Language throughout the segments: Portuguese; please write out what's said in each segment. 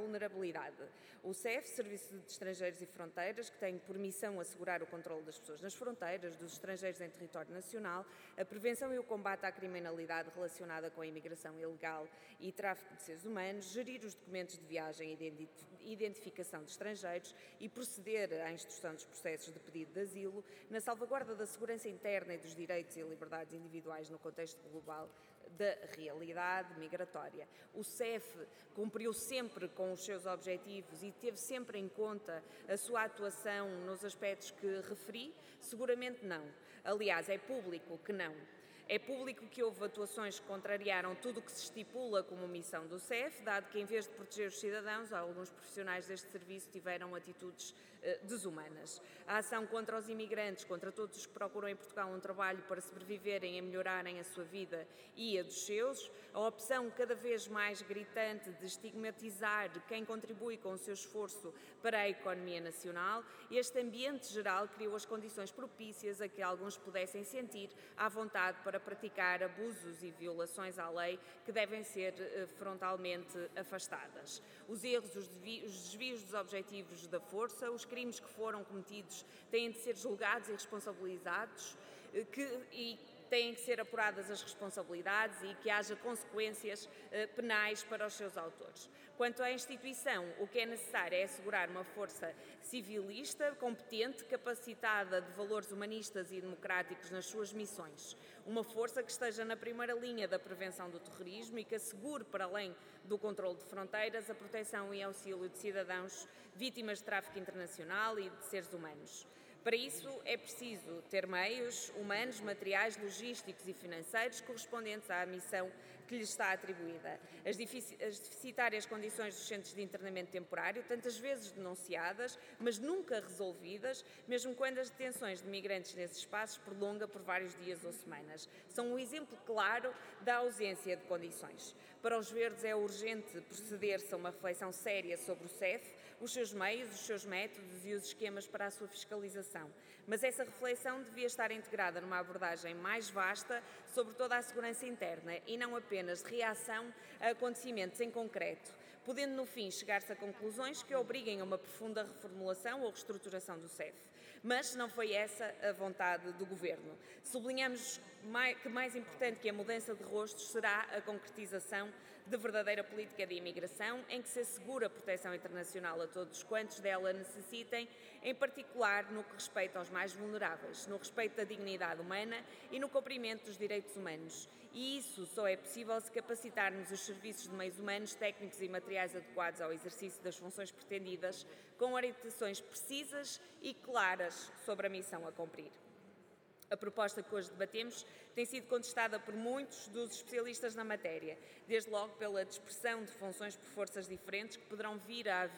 vulnerabilidade. O CEF, Serviço de Estrangeiros e Fronteiras, que tem por missão assegurar o controle das pessoas nas fronteiras, dos estrangeiros em território nacional, a prevenção e o combate à criminalidade relacionada com a imigração ilegal e tráfico de seres humanos, gerir os documentos de viagem e identificação de estrangeiros e proceder à instrução dos processos de pedido de asilo, na salvaguarda da segurança interna e dos direitos e liberdades individuais no contexto global da realidade migratória. O CEF cumpriu sempre com os seus objetivos e teve sempre em conta a sua atuação nos aspectos que referi? Seguramente não. Aliás, é público que não. É público que houve atuações que contrariaram tudo o que se estipula como missão do CEF, dado que, em vez de proteger os cidadãos, alguns profissionais deste serviço tiveram atitudes desumanas. A ação contra os imigrantes, contra todos os que procuram em Portugal um trabalho para sobreviverem e melhorarem a sua vida e a dos seus, a opção cada vez mais gritante de estigmatizar quem contribui com o seu esforço para a economia nacional, este ambiente geral criou as condições propícias a que alguns pudessem sentir à vontade para praticar abusos e violações à lei que devem ser frontalmente afastadas. Os erros, os desvios dos objetivos da força, os crimes que foram cometidos têm de ser julgados e responsabilizados e têm que ser apuradas as responsabilidades e que haja consequências penais para os seus autores. Quanto à instituição, o que é necessário é assegurar uma força civilista, competente, capacitada de valores humanistas e democráticos nas suas missões. Uma força que esteja na primeira linha da prevenção do terrorismo e que assegure, para além do controle de fronteiras, a proteção e auxílio de cidadãos vítimas de tráfico internacional e de seres humanos. Para isso, é preciso ter meios humanos, materiais, logísticos e financeiros correspondentes à missão que lhe está atribuída. As deficitárias condições dos centros de internamento temporário, tantas vezes denunciadas, mas nunca resolvidas, mesmo quando as detenções de migrantes nesses espaços prolongam por vários dias ou semanas, são um exemplo claro da ausência de condições. Para os Verdes é urgente proceder-se a uma reflexão séria sobre o CEF, os seus meios, os seus métodos e os esquemas para a sua fiscalização. Mas essa reflexão devia estar integrada numa abordagem mais vasta sobre toda a segurança interna e não apenas de reação a acontecimentos em concreto, podendo no fim chegar-se a conclusões que obriguem a uma profunda reformulação ou reestruturação do CEF. Mas não foi essa a vontade do Governo. Sublinhamos que mais importante que a mudança de rostos será a concretização de verdadeira política de imigração em que se assegura a proteção internacional a todos quantos dela necessitem, em particular no que respeita aos mais vulneráveis, no respeito da dignidade humana e no cumprimento dos direitos humanos. E isso só é possível se capacitarmos os serviços de meios humanos, técnicos e materiais adequados ao exercício das funções pretendidas, com orientações precisas e claras sobre a missão a cumprir. A proposta que hoje debatemos tem sido contestada por muitos dos especialistas na matéria, desde logo pela dispersão de funções por forças diferentes que poderão vir a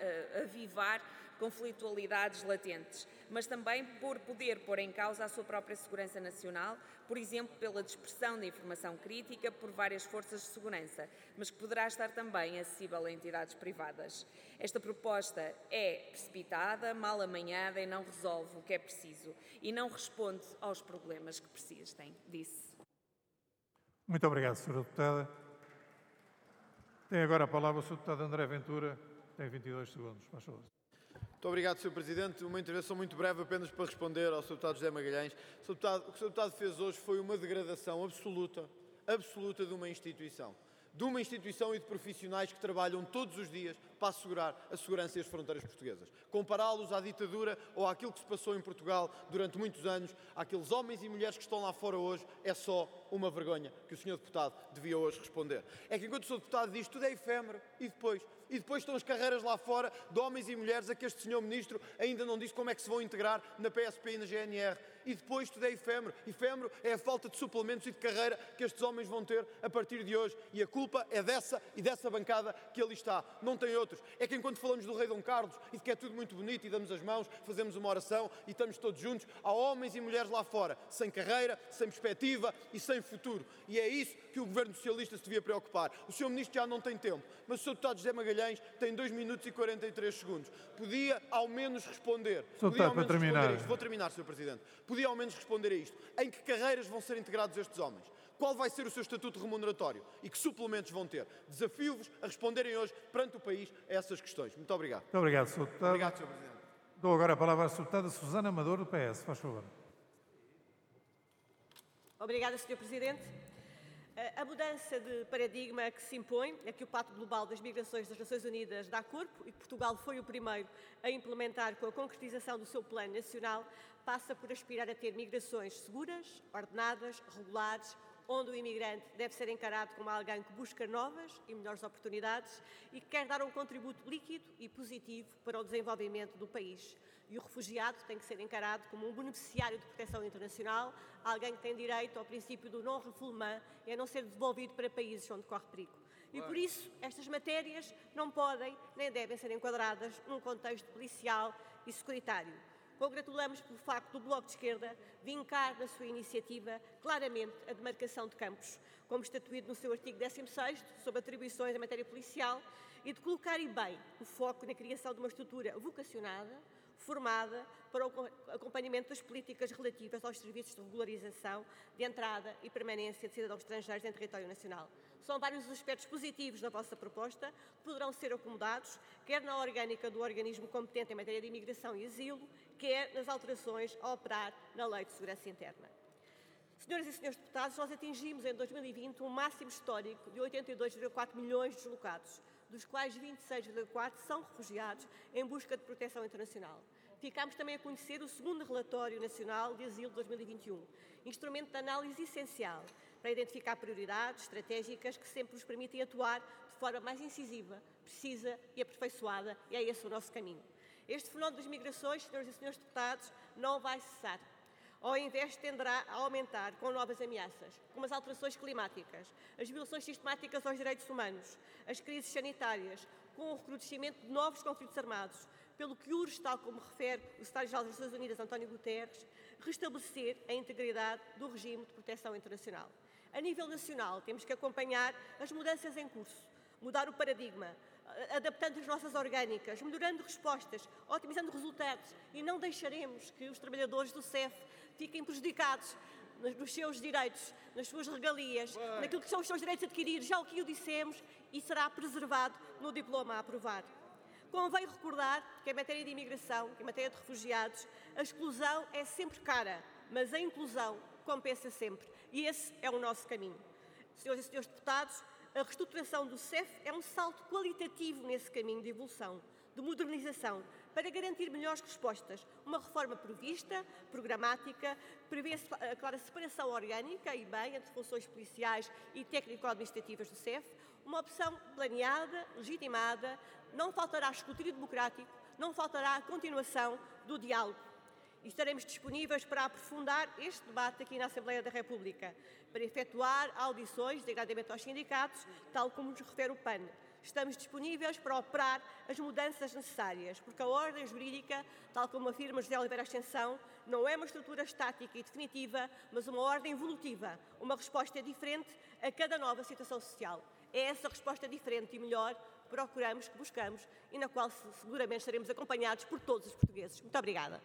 avivar conflitualidades latentes, mas também por poder pôr em causa a sua própria segurança nacional, por exemplo, pela dispersão da informação crítica por várias forças de segurança, mas que poderá estar também acessível a entidades privadas. Esta proposta é precipitada, mal amanhada e não resolve o que é preciso e não responde aos problemas que persistem, disse. Muito obrigado, Sra. Deputada. Tem agora a palavra o Sr. Deputado André Ventura, tem 22 segundos. Faz favor. Muito obrigado, Sr. Presidente. Uma intervenção muito breve, apenas para responder ao Sr. Deputado José Magalhães. O que o Sr. Deputado fez hoje foi uma degradação absoluta de uma instituição e de profissionais que trabalham todos os dias para assegurar a segurança e as fronteiras portuguesas. Compará-los à ditadura ou àquilo que se passou em Portugal durante muitos anos, àqueles homens e mulheres que estão lá fora hoje, é só uma vergonha que o Sr. Deputado devia hoje responder. É que enquanto o Sr. Deputado diz tudo é efêmero, e depois estão as carreiras lá fora de homens e mulheres a que este Sr. Ministro ainda não disse como é que se vão integrar na PSP e na GNR. E depois tudo é efêmero. Efêmero é a falta de suplementos e de carreira que estes homens vão ter a partir de hoje. E a culpa é dessa bancada que ali está. Não tem outros. É que enquanto falamos do rei Dom Carlos e de que é tudo muito bonito e damos as mãos, fazemos uma oração e estamos todos juntos, há homens e mulheres lá fora, sem carreira, sem perspectiva e sem futuro. E é isso que o Governo Socialista se devia preocupar. O Sr. Ministro já não tem tempo, mas o Sr. Deputado José Magalhães tem 2 minutos e 43 segundos. Podia ao menos responder. Vou terminar, Sr. Presidente. Podia ao menos responder a isto. Em que carreiras vão ser integrados estes homens? qual vai ser o seu estatuto remuneratório e que suplementos vão ter. Desafio-vos a responderem hoje perante o país a essas questões. Muito obrigado. Muito obrigado, Sr. Deputado. Obrigado, Sr. Presidente. Dou agora a palavra à Sra. Deputada Susana Amador, do PS. Faz favor. Obrigada, Sr. Presidente. A mudança de paradigma que se impõe é que o Pacto Global das Migrações das Nações Unidas dá corpo e que Portugal foi o primeiro a implementar com a concretização do seu plano nacional, passa por aspirar a ter migrações seguras, ordenadas, regulares, onde o imigrante deve ser encarado como alguém que busca novas e melhores oportunidades e que quer dar um contributo líquido e positivo para o desenvolvimento do país. E o refugiado tem que ser encarado como um beneficiário de proteção internacional, alguém que tem direito ao princípio do non-refoulement e a não ser devolvido para países onde corre perigo. E por isso, estas matérias não podem nem devem ser enquadradas num contexto policial e securitário. Congratulamos pelo facto do Bloco de Esquerda vincar na sua iniciativa claramente a demarcação de campos, como estatuído no seu artigo 16º, sobre atribuições em matéria policial, e de colocar e bem o foco na criação de uma estrutura vocacionada, formada para o acompanhamento das políticas relativas aos serviços de regularização, de entrada e permanência de cidadãos estrangeiros em território nacional. São vários os aspectos positivos da vossa proposta que poderão ser acomodados, quer na orgânica do organismo competente em matéria de imigração e asilo, quer nas alterações a operar na Lei de Segurança Interna. Senhoras e senhores deputados, nós atingimos em 2020 um máximo histórico de 82,4 milhões de deslocados, dos quais 26,4 são refugiados em busca de proteção internacional. Ficámos também a conhecer o segundo Relatório Nacional de Asilo de 2021, instrumento de análise essencial para identificar prioridades estratégicas que sempre nos permitem atuar de forma mais incisiva, precisa e aperfeiçoada, e é esse o nosso caminho. Este fenómeno das migrações, senhoras e senhores deputados, não vai cessar. Ao invés, tenderá a aumentar com novas ameaças, como as alterações climáticas, as violações sistemáticas aos direitos humanos, as crises sanitárias, com o recrudescimento de novos conflitos armados, pelo que urge, tal como refere o Secretário-Geral das Nações Unidas, António Guterres, restabelecer a integridade do regime de proteção internacional. A nível nacional, temos que acompanhar as mudanças em curso, mudar o paradigma, adaptando as nossas orgânicas, melhorando respostas, otimizando resultados, e não deixaremos que os trabalhadores do CEF fiquem prejudicados nos seus direitos, nas suas regalias, naquilo que são os seus direitos adquiridos, já o que o dissemos, e será preservado no diploma a aprovar. Convém recordar que em matéria de imigração, em matéria de refugiados, a exclusão é sempre cara, mas a inclusão compensa sempre, e esse é o nosso caminho. Senhoras e senhores deputados, a reestruturação do CEF é um salto qualitativo nesse caminho de evolução, de modernização, para garantir melhores respostas. Uma reforma prevista, programática, prevê a clara separação orgânica e bem entre funções policiais e técnico-administrativas do CEF, uma opção planeada, legitimada, não faltará escrutínio democrático, não faltará a continuação do diálogo. E estaremos disponíveis para aprofundar este debate aqui na Assembleia da República, para efetuar audições, degradamento aos sindicatos, tal como nos refere o PAN. Estamos disponíveis para operar as mudanças necessárias, porque a ordem jurídica, tal como afirma José Oliveira Ascensão, não é uma estrutura estática e definitiva, mas uma ordem evolutiva, uma resposta diferente a cada nova situação social. É essa resposta diferente e melhor que procuramos, que buscamos e na qual seguramente estaremos acompanhados por todos os portugueses. Muito obrigada.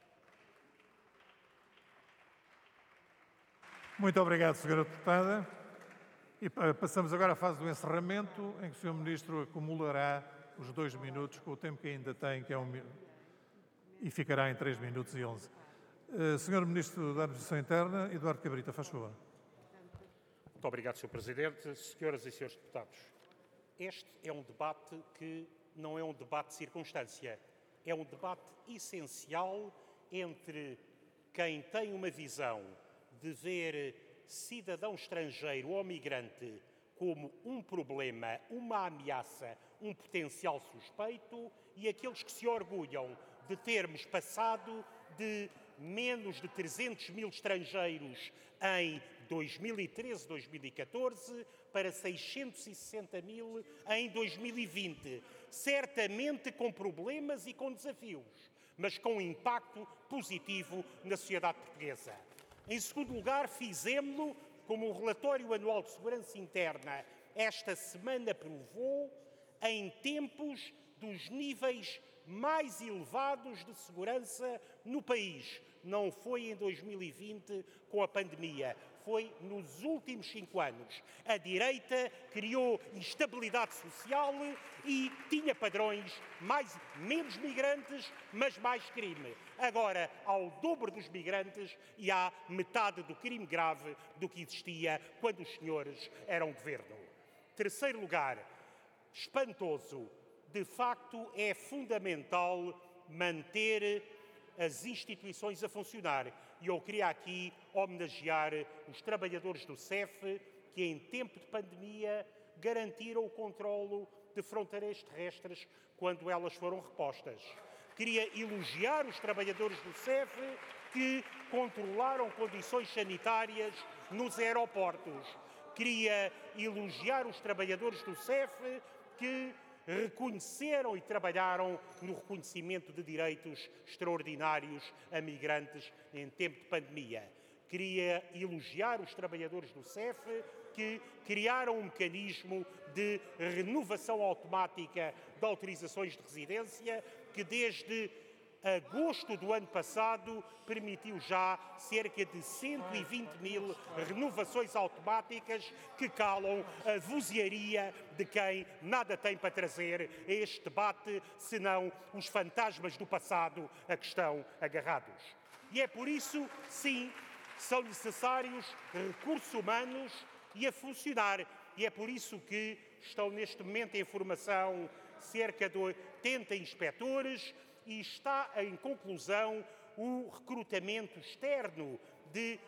Muito obrigado, Sra. Deputada. E passamos agora à fase do encerramento, em que o Sr. Ministro acumulará os 2 minutos com o tempo que ainda tem, que é e ficará em 3 minutos e 11. Sr. Ministro da Administração Interna, Eduardo Cabrita, faz favor. Muito obrigado, Sr. Presidente. Senhoras e senhores deputados, este é um debate que não é um debate de circunstância, é um debate essencial entre quem tem uma visão de ver cidadão estrangeiro ou migrante como um problema, uma ameaça, um potencial suspeito, e aqueles que se orgulham de termos passado de menos de 300 mil estrangeiros em 2013, 2014, para 660 mil em 2020. Certamente com problemas e com desafios, mas com impacto positivo na sociedade portuguesa. Em segundo lugar, fizemo-lo como o Relatório Anual de Segurança Interna esta semana provou, em tempos dos níveis mais elevados de segurança no país. Não foi em 2020 com a pandemia, foi nos últimos 5 anos. A direita criou instabilidade social e tinha padrões menos migrantes, mas mais crime. Agora, há o dobro dos migrantes e há metade do crime grave do que existia quando os senhores eram governo. Terceiro lugar, espantoso. De facto, é fundamental manter as instituições a funcionar. E eu queria aqui homenagear os trabalhadores do CEF que, em tempo de pandemia, garantiram o controlo de fronteiras terrestres quando elas foram repostas. Queria elogiar os trabalhadores do CEF que controlaram condições sanitárias nos aeroportos. Queria elogiar os trabalhadores do CEF que reconheceram e trabalharam no reconhecimento de direitos extraordinários a migrantes em tempo de pandemia. Queria elogiar os trabalhadores do CEF que criaram um mecanismo de renovação automática de autorizações de residência que desde agosto do ano passado permitiu já cerca de 120 mil renovações automáticas que calam a vozearia de quem nada tem para trazer a este debate, senão os fantasmas do passado a que estão agarrados. E é por isso, sim, são necessários recursos humanos e a funcionar. E é por isso que estão neste momento em formação cerca de 80 inspectores e está em conclusão o recrutamento externo de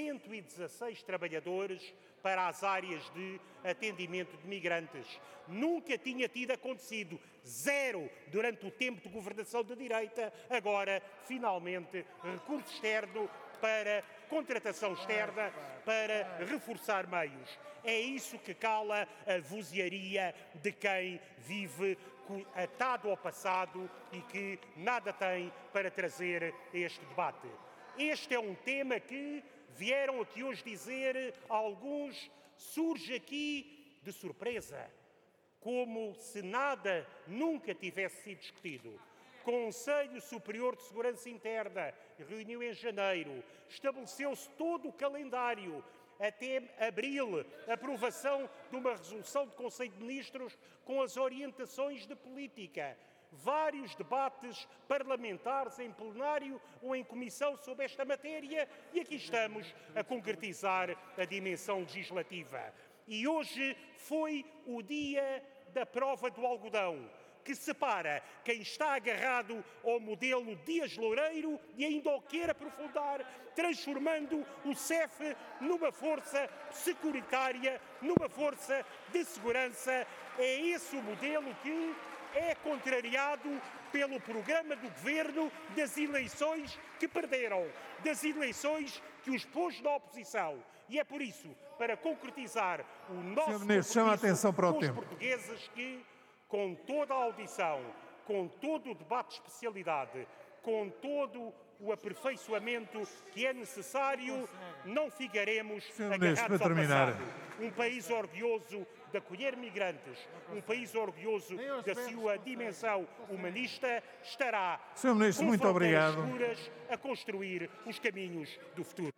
116 trabalhadores para as áreas de atendimento de migrantes. Nunca tinha tido acontecido. 0 durante o tempo de governação da direita. Agora, finalmente, recurso externo para contratação externa, para reforçar meios. É isso que cala a vozearia de quem vive atado ao passado e que nada tem para trazer este debate. Este é um tema que vieram aqui hoje dizer alguns, surge aqui de surpresa, como se nada nunca tivesse sido discutido. Conselho Superior de Segurança Interna reuniu em janeiro, estabeleceu-se todo o calendário até abril, aprovação de uma resolução do Conselho de Ministros com as orientações de política. Vários debates parlamentares em plenário ou em comissão sobre esta matéria e aqui estamos a concretizar a dimensão legislativa. E hoje foi o dia da prova do algodão, que separa quem está agarrado ao modelo Dias Loureiro e ainda o quer aprofundar, transformando o CEF numa força securitária, numa força de segurança. É esse o modelo que é contrariado pelo programa do Governo das eleições que perderam, das eleições que os pôs na oposição. E é por isso, para concretizar o nosso compromisso chama a atenção para o com os tempo. portugueses, que com toda a audição, com todo o debate de especialidade, com todo o aperfeiçoamento que é necessário, não ficaremos agarrados ao passado. Um país orgulhoso de acolher migrantes, um país orgulhoso da sua dimensão humanista, estará Sr. Ministro, muito obrigado. seguras a construir os caminhos do futuro.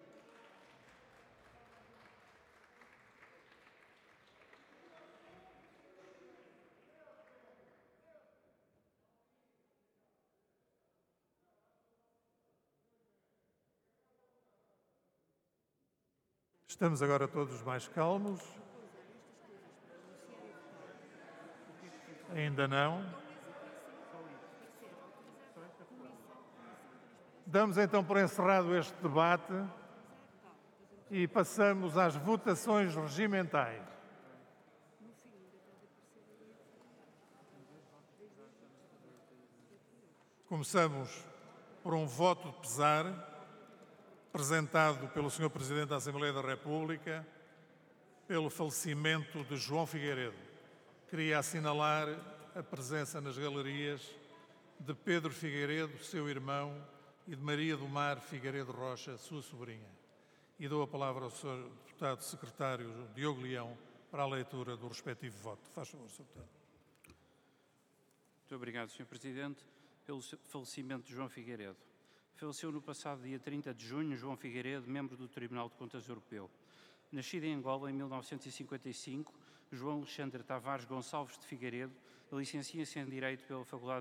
Estamos agora todos mais calmos. Ainda não. Damos então por encerrado este debate e passamos às votações regimentais. Começamos por um voto de pesar apresentado pelo Sr. Presidente da Assembleia da República pelo falecimento de João Figueiredo. Queria assinalar a presença nas galerias de Pedro Figueiredo, seu irmão, e de Maria do Mar Figueiredo Rocha, sua sobrinha. E dou a palavra ao Sr. Deputado Secretário Diogo Leão para a leitura do respectivo voto. Faz favor, Sr. Deputado. Muito obrigado, Sr. Presidente. Pelo falecimento de João Figueiredo. Faleceu no passado dia 30 de junho João Figueiredo, membro do Tribunal de Contas Europeu. Nascido em Angola em 1955, João Alexandre Tavares Gonçalves de Figueiredo licencia-se em Direito pela Faculdade